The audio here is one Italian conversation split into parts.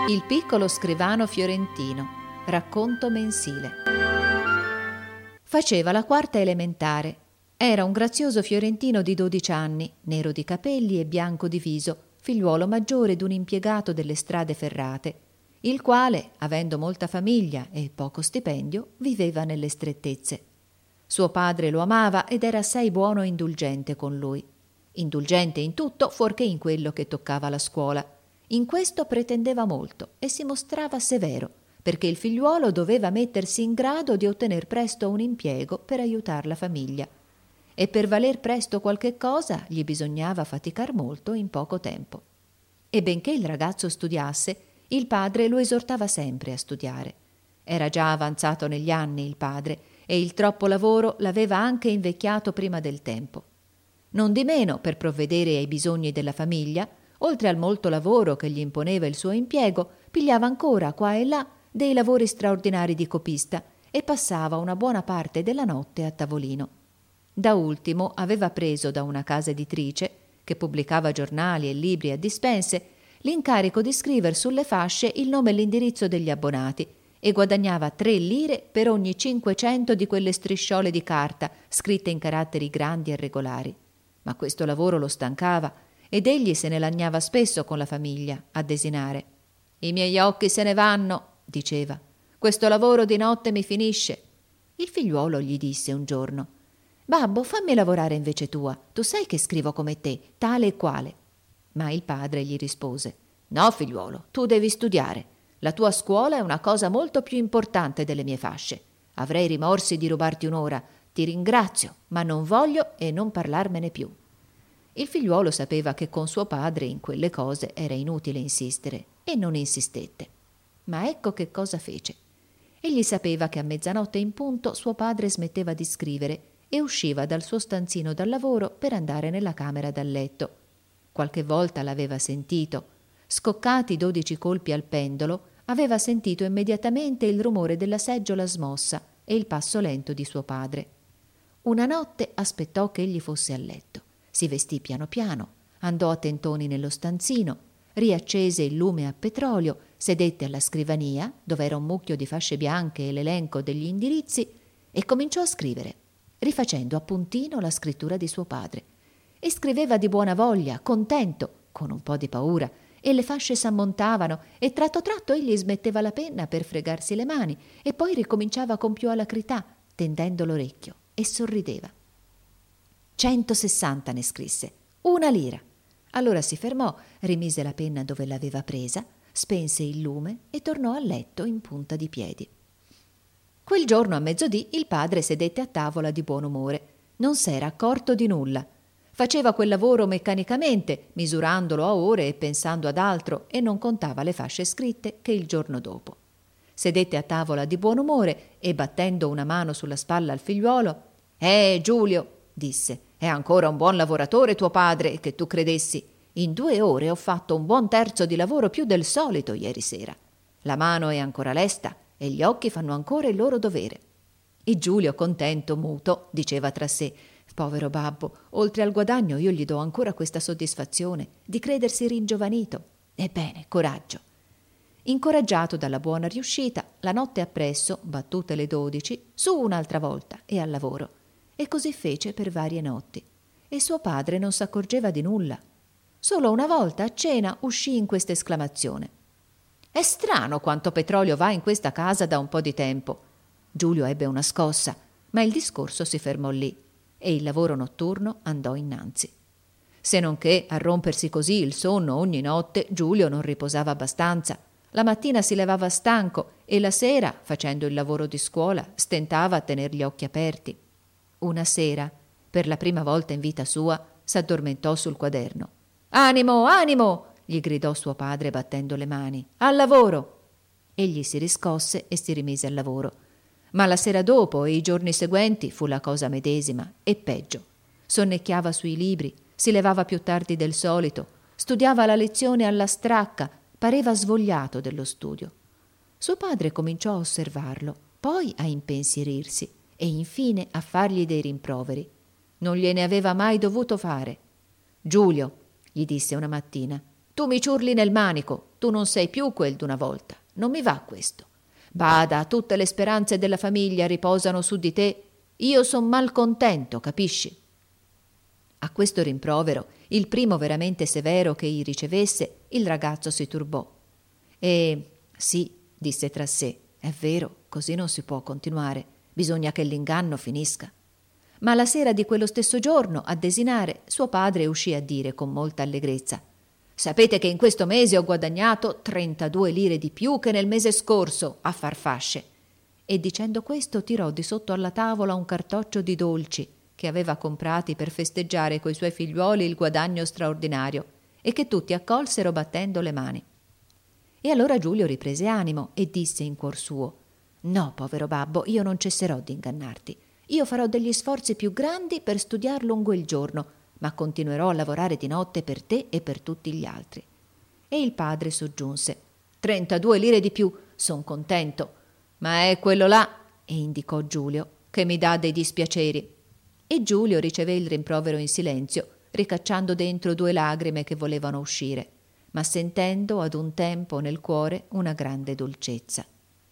Il piccolo scrivano fiorentino, racconto mensile. Faceva la quarta elementare. Era un grazioso fiorentino di 12 anni, nero di capelli e bianco di viso, figliuolo maggiore d'un impiegato delle strade ferrate, il quale, avendo molta famiglia e poco stipendio, viveva nelle strettezze. Suo padre lo amava ed era assai buono e indulgente con lui. Indulgente in tutto, fuorché in quello che toccava la scuola. In questo pretendeva molto e si mostrava severo, perché il figliuolo doveva mettersi in grado di ottener presto un impiego per aiutar la famiglia. E per valer presto qualche cosa gli bisognava faticar molto in poco tempo. E benché il ragazzo studiasse, il padre lo esortava sempre a studiare. Era già avanzato negli anni il padre e il troppo lavoro l'aveva anche invecchiato prima del tempo. Nondimeno, per provvedere ai bisogni della famiglia, oltre al molto lavoro che gli imponeva il suo impiego, pigliava ancora qua e là dei lavori straordinari di copista e passava una buona parte della notte a tavolino. Da ultimo aveva preso da una casa editrice, che pubblicava giornali e libri a dispense, l'incarico di scriver sulle fasce il nome e l'indirizzo degli abbonati e guadagnava 3 lire per ogni 500 di quelle strisciole di carta scritte in caratteri grandi e regolari. Ma questo lavoro lo stancava ed egli se ne lagnava spesso con la famiglia a desinare. «I miei occhi se ne vanno», diceva. «Questo lavoro di notte mi finisce». Il figliuolo gli disse un giorno: «Babbo, fammi lavorare invece tua. Tu sai che scrivo come te, tale e quale». Ma il padre gli rispose: «No, figliuolo, tu devi studiare. La tua scuola è una cosa molto più importante delle mie fasce. Avrei rimorsi di rubarti un'ora. Ti ringrazio, ma non voglio e non parlarmene più». Il figliuolo sapeva che con suo padre in quelle cose era inutile insistere e non insistette. Ma ecco che cosa fece. Egli sapeva che a mezzanotte in punto suo padre smetteva di scrivere e usciva dal suo stanzino dal lavoro per andare nella camera da letto. Qualche volta l'aveva sentito. Scoccati 12 colpi al pendolo, aveva sentito immediatamente il rumore della seggiola smossa e il passo lento di suo padre. Una notte aspettò che egli fosse a letto. Si vestì piano piano, andò a tentoni nello stanzino, riaccese il lume a petrolio, sedette alla scrivania, dove era un mucchio di fasce bianche e l'elenco degli indirizzi, e cominciò a scrivere, rifacendo a puntino la scrittura di suo padre. E scriveva di buona voglia, contento, con un po' di paura, e le fasce s'ammontavano, e tratto tratto egli smetteva la penna per fregarsi le mani, e poi ricominciava con più alacrità, tendendo l'orecchio, e sorrideva. 160 ne scrisse, 1 lira. Allora si fermò, rimise la penna dove l'aveva presa, spense il lume e tornò a letto in punta di piedi. Quel giorno a mezzodì il padre sedette a tavola di buon umore. Non s'era accorto di nulla. Faceva quel lavoro meccanicamente, misurandolo a ore e pensando ad altro, e non contava le fasce scritte che il giorno dopo. Sedette a tavola di buon umore e, battendo una mano sulla spalla al figliuolo: Giulio», disse, «è ancora un buon lavoratore tuo padre, che tu credessi. In 2 ore ho fatto un buon terzo di lavoro più del solito ieri sera. La mano è ancora lesta e gli occhi fanno ancora il loro dovere». E Giulio, contento, muto, diceva tra sé: «Povero babbo, oltre al guadagno io gli do ancora questa soddisfazione di credersi ringiovanito. Ebbene, coraggio». Incoraggiato dalla buona riuscita, la notte appresso, battute le 12, su un'altra volta e al lavoro. E così fece per varie notti. E suo padre non s'accorgeva di nulla. Solo una volta a cena uscì in questa esclamazione: «È strano quanto petrolio va in questa casa da un po' di tempo». Giulio ebbe una scossa, ma il discorso si fermò lì e il lavoro notturno andò innanzi. Se non che, a rompersi così il sonno ogni notte, Giulio non riposava abbastanza. La mattina si levava stanco e la sera, facendo il lavoro di scuola, stentava a tener gli occhi aperti. Una sera, per la prima volta in vita sua, s'addormentò sul quaderno. «Animo, animo!» gli gridò suo padre battendo le mani. «Al lavoro!» Egli si riscosse e si rimise al lavoro. Ma la sera dopo e i giorni seguenti fu la cosa medesima e peggio. Sonnecchiava sui libri, si levava più tardi del solito, studiava la lezione alla stracca, pareva svogliato dello studio. Suo padre cominciò a osservarlo, poi a impensierirsi e infine a fargli dei rimproveri. Non gliene aveva mai dovuto fare. «Giulio», gli disse una mattina, «tu mi ciurli nel manico, tu non sei più quel d'una volta. Non mi va questo. Bada, tutte le speranze della famiglia riposano su di te. Io son malcontento, capisci?» A questo rimprovero, il primo veramente severo che egli ricevesse, il ragazzo si turbò. «E sì», disse tra sé, «è vero, così non si può continuare. Bisogna che l'inganno finisca». Ma la sera di quello stesso giorno, a desinare, suo padre uscì a dire con molta allegrezza: «Sapete che in questo mese ho guadagnato 32 lire di più che nel mese scorso a far fasce». E dicendo questo tirò di sotto alla tavola un cartoccio di dolci che aveva comprati per festeggiare coi suoi figliuoli il guadagno straordinario e che tutti accolsero battendo le mani. E allora Giulio riprese animo e disse in cuor suo: «No, povero babbo, io non cesserò di ingannarti. Io farò degli sforzi più grandi per studiar lungo il giorno, ma continuerò a lavorare di notte per te e per tutti gli altri». E il padre soggiunse: 32 lire di più, son contento, ma è quello là, e indicò Giulio, che mi dà dei dispiaceri. E Giulio ricevé il rimprovero in silenzio, ricacciando dentro 2 lagrime che volevano uscire, ma sentendo ad un tempo nel cuore una grande dolcezza.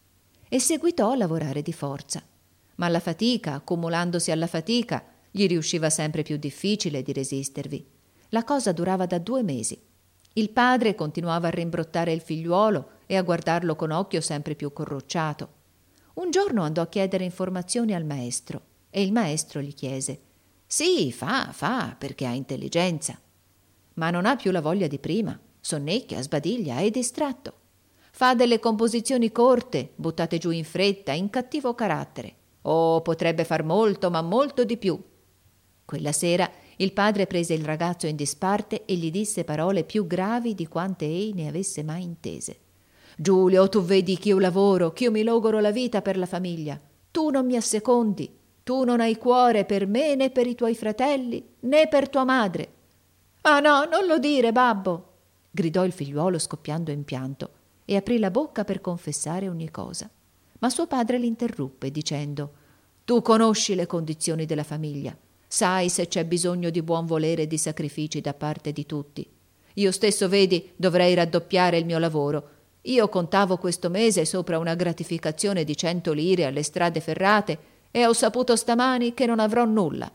E seguitò a lavorare di forza, ma la fatica, accumulandosi alla fatica, gli riusciva sempre più difficile di resistervi. La cosa durava da 2 mesi. Il padre continuava a rimbrottare il figliuolo e a guardarlo con occhio sempre più corrucciato. Un giorno andò a chiedere informazioni al maestro e il maestro gli chiese: «Sì, fa, perché ha intelligenza, ma non ha più la voglia di prima, sonnecchia, sbadiglia, è distratto. Fa delle composizioni corte, buttate giù in fretta, in cattivo carattere. Oh, potrebbe far molto, ma molto di più». Quella sera il padre prese il ragazzo in disparte e gli disse parole più gravi di quante ei ne avesse mai intese. «Giulio, tu vedi che io lavoro, che io mi logoro la vita per la famiglia. Tu non mi assecondi, tu non hai cuore per me né per i tuoi fratelli né per tua madre». «Ah no, non lo dire, babbo!» gridò il figliuolo scoppiando in pianto e aprì la bocca per confessare ogni cosa. Ma suo padre l'interruppe dicendo: «Tu conosci le condizioni della famiglia, sai se c'è bisogno di buon volere e di sacrifici da parte di tutti. Io stesso, vedi, dovrei raddoppiare il mio lavoro. Io contavo questo mese sopra una gratificazione di 100 lire alle strade ferrate e ho saputo stamani che non avrò nulla».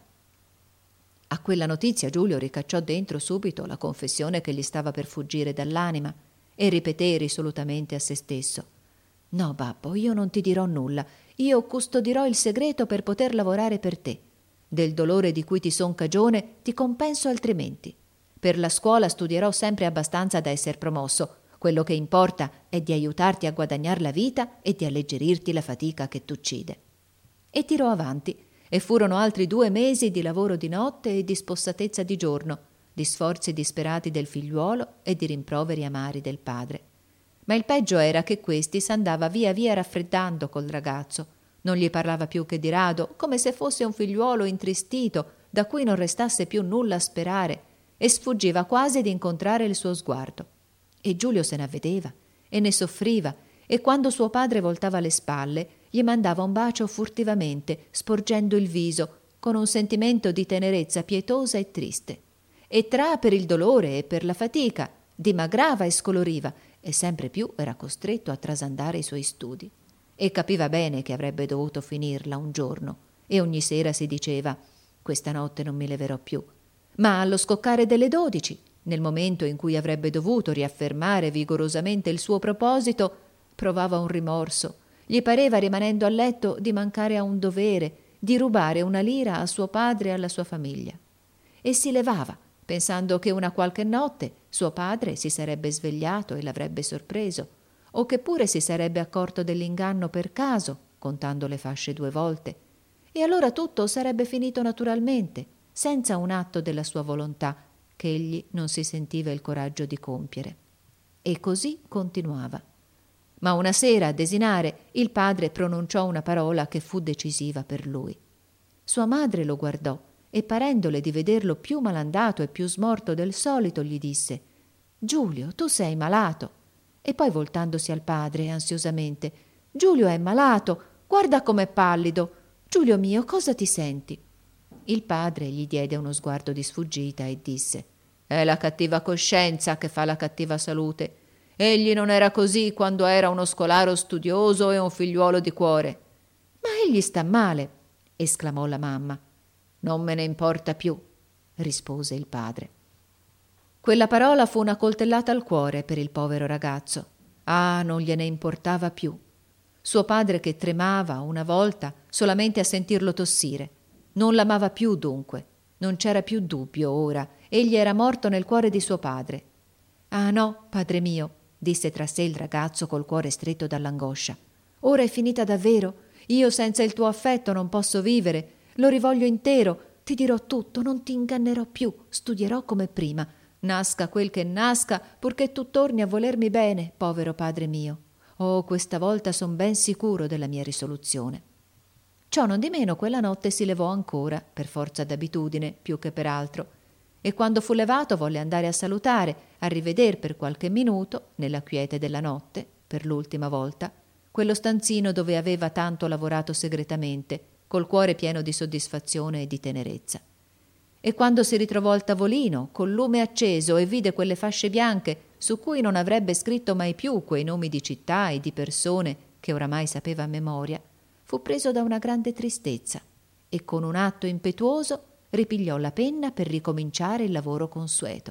A quella notizia Giulio ricacciò dentro subito la confessione che gli stava per fuggire dall'anima e ripeté risolutamente a se stesso: «No, babbo, io non ti dirò nulla. Io custodirò il segreto per poter lavorare per te. Del dolore di cui ti son cagione ti compenso altrimenti. Per la scuola studierò sempre abbastanza da esser promosso. Quello che importa è di aiutarti a guadagnar la vita e di alleggerirti la fatica che t'uccide». E tirò avanti, e furono altri 2 mesi di lavoro di notte e di spossatezza di giorno, di sforzi disperati del figliuolo e di rimproveri amari del padre. Ma il peggio era che questi s'andava via via raffreddando col ragazzo. Non gli parlava più che di rado, come se fosse un figliuolo intristito da cui non restasse più nulla a sperare, e sfuggiva quasi di incontrare il suo sguardo. E Giulio se n'avvedeva e ne soffriva, e quando suo padre voltava le spalle gli mandava un bacio furtivamente, sporgendo il viso, con un sentimento di tenerezza pietosa e triste. E tra per il dolore e per la fatica dimagrava e scoloriva, e sempre più era costretto a trasandare i suoi studi. E capiva bene che avrebbe dovuto finirla un giorno, e ogni sera si diceva: «Questa notte non mi leverò più». Ma allo scoccare delle 12, nel momento in cui avrebbe dovuto riaffermare vigorosamente il suo proposito, provava un rimorso. Gli pareva, rimanendo a letto, di mancare a un dovere, di rubare una lira a suo padre e alla sua famiglia. E si levava, pensando che una qualche notte suo padre si sarebbe svegliato e l'avrebbe sorpreso, o che pure si sarebbe accorto dell'inganno per caso, contando le fasce 2 volte, e allora tutto sarebbe finito naturalmente, senza un atto della sua volontà che egli non si sentiva il coraggio di compiere. E così continuava. Ma una sera, a desinare, il padre pronunciò una parola che fu decisiva per lui. Sua madre lo guardò e, parendole di vederlo più malandato e più smorto del solito, gli disse: «Giulio, tu sei malato». E poi, voltandosi al padre ansiosamente: «Giulio è malato, guarda com'è pallido. Giulio mio, cosa ti senti?» Il padre gli diede uno sguardo di sfuggita e disse: «È la cattiva coscienza che fa la cattiva salute. Egli non era così quando era uno scolaro studioso e un figliuolo di cuore. Ma egli sta male, esclamò la mamma. Non me ne importa più, rispose il padre. Quella parola fu una coltellata al cuore per il povero ragazzo. Ah, non gliene importava più. Suo padre che tremava una volta solamente a sentirlo tossire. Non l'amava più dunque. Non c'era più dubbio ora. Egli era morto nel cuore di suo padre. Ah no, padre mio, disse tra sé il ragazzo col cuore stretto dall'angoscia. Ora è finita davvero. Io senza il tuo affetto non posso vivere. Lo rivoglio intero. Ti dirò tutto, non ti ingannerò più. Studierò come prima. Nasca quel che nasca, purché tu torni a volermi bene, povero padre mio. Oh, questa volta son ben sicuro della mia risoluzione. Ciò non di meno quella notte si levò ancora, per forza d'abitudine, più che per altro, e quando fu levato volle andare a salutare, a riveder per qualche minuto, nella quiete della notte, per l'ultima volta, quello stanzino dove aveva tanto lavorato segretamente, col cuore pieno di soddisfazione e di tenerezza. E quando si ritrovò al tavolino, col lume acceso, e vide quelle fasce bianche su cui non avrebbe scritto mai più quei nomi di città e di persone che oramai sapeva a memoria, fu preso da una grande tristezza e con un atto impetuoso ripigliò la penna per ricominciare il lavoro consueto.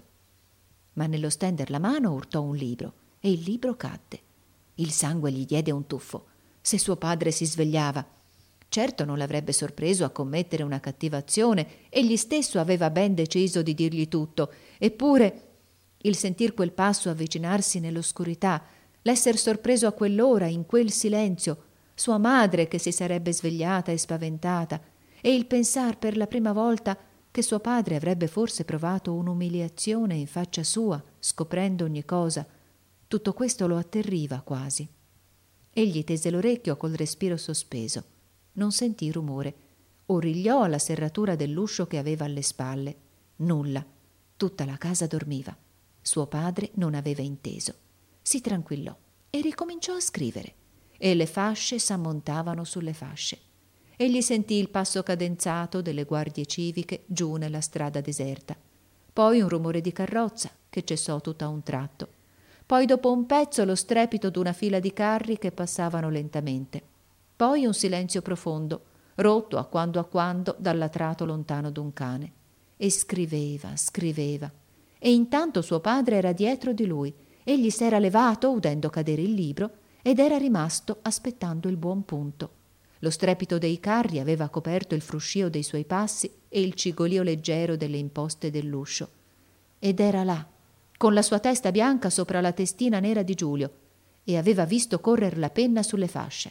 Ma nello stender la mano urtò un libro e il libro cadde. Il sangue gli diede un tuffo. Se suo padre si svegliava, certo non l'avrebbe sorpreso a commettere una cattiva azione, egli stesso aveva ben deciso di dirgli tutto, eppure il sentir quel passo avvicinarsi nell'oscurità, l'esser sorpreso a quell'ora, in quel silenzio, sua madre che si sarebbe svegliata e spaventata, e il pensar per la prima volta che suo padre avrebbe forse provato un'umiliazione in faccia sua, scoprendo ogni cosa, tutto questo lo atterriva quasi. Egli tese l'orecchio col respiro sospeso. Non sentì rumore. Origliò alla serratura dell'uscio che aveva alle spalle. Nulla. Tutta la casa dormiva. Suo padre non aveva inteso. Si tranquillò e ricominciò a scrivere. E le fasce s'ammontavano sulle fasce. Egli sentì il passo cadenzato delle guardie civiche giù nella strada deserta. Poi un rumore di carrozza che cessò tutto a un tratto. Poi dopo un pezzo lo strepito d'una fila di carri che passavano lentamente. Poi un silenzio profondo, rotto a quando dall'atrato lontano d'un cane. E scriveva, scriveva. E intanto suo padre era dietro di lui. Egli s'era levato, udendo cadere il libro, ed era rimasto aspettando il buon punto. Lo strepito dei carri aveva coperto il fruscio dei suoi passi e il cigolio leggero delle imposte dell'uscio. Ed era là, con la sua testa bianca sopra la testina nera di Giulio, e aveva visto correr la penna sulle fasce.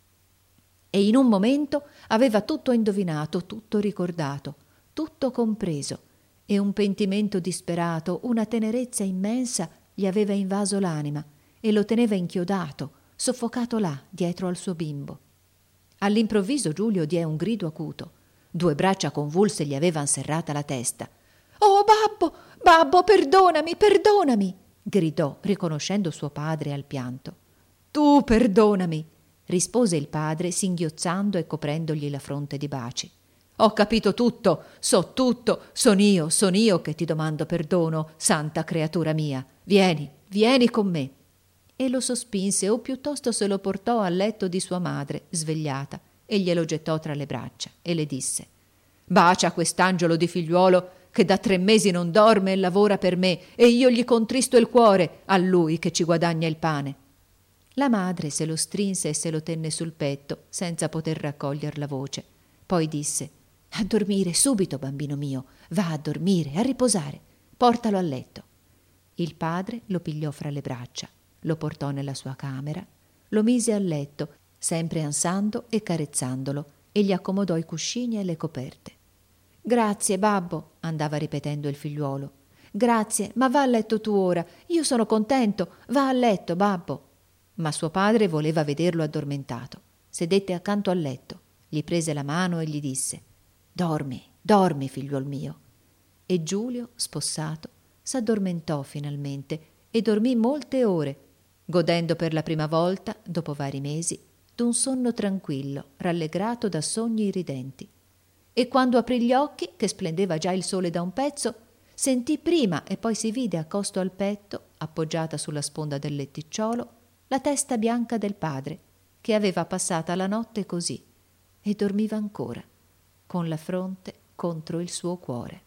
E in un momento aveva tutto indovinato, tutto ricordato, tutto compreso, e un pentimento disperato, una tenerezza immensa gli aveva invaso l'anima e lo teneva inchiodato, soffocato là, dietro al suo bimbo. All'improvviso Giulio diè un grido acuto. 2 braccia convulse gli avevan serrata la testa. «Oh, babbo, babbo, perdonami, perdonami!» gridò, riconoscendo suo padre al pianto. «Tu perdonami!» rispose il padre, singhiozzando e coprendogli la fronte di baci. «Ho capito tutto, so tutto, son io che ti domando perdono, santa creatura mia. Vieni, vieni con me!» E lo sospinse, o piuttosto se lo portò al letto di sua madre, svegliata, e glielo gettò tra le braccia, e le disse: «Bacia quest'angelo di figliuolo che da 3 mesi non dorme e lavora per me, e io gli contristo il cuore, a lui che ci guadagna il pane». La madre se lo strinse e se lo tenne sul petto, senza poter raccoglier la voce. Poi disse: «A dormire subito, bambino mio, va a dormire, a riposare, portalo a letto». Il padre lo pigliò fra le braccia, lo portò nella sua camera, lo mise a letto, sempre ansando e carezzandolo, e gli accomodò i cuscini e le coperte. «Grazie, babbo», andava ripetendo il figliuolo. «Grazie, ma va a letto tu ora. Io sono contento. Va a letto, babbo». Ma suo padre voleva vederlo addormentato. Sedette accanto al letto, gli prese la mano e gli disse: «Dormi, dormi, figliuol mio». E Giulio, spossato, s'addormentò finalmente e dormì molte ore, godendo per la prima volta, dopo vari mesi, d'un sonno tranquillo, rallegrato da sogni ridenti. E quando aprì gli occhi, che splendeva già il sole da un pezzo, sentì prima e poi si vide accosto al petto, appoggiata sulla sponda del letticciolo, la testa bianca del padre, che aveva passata la notte così e dormiva ancora, con la fronte contro il suo cuore.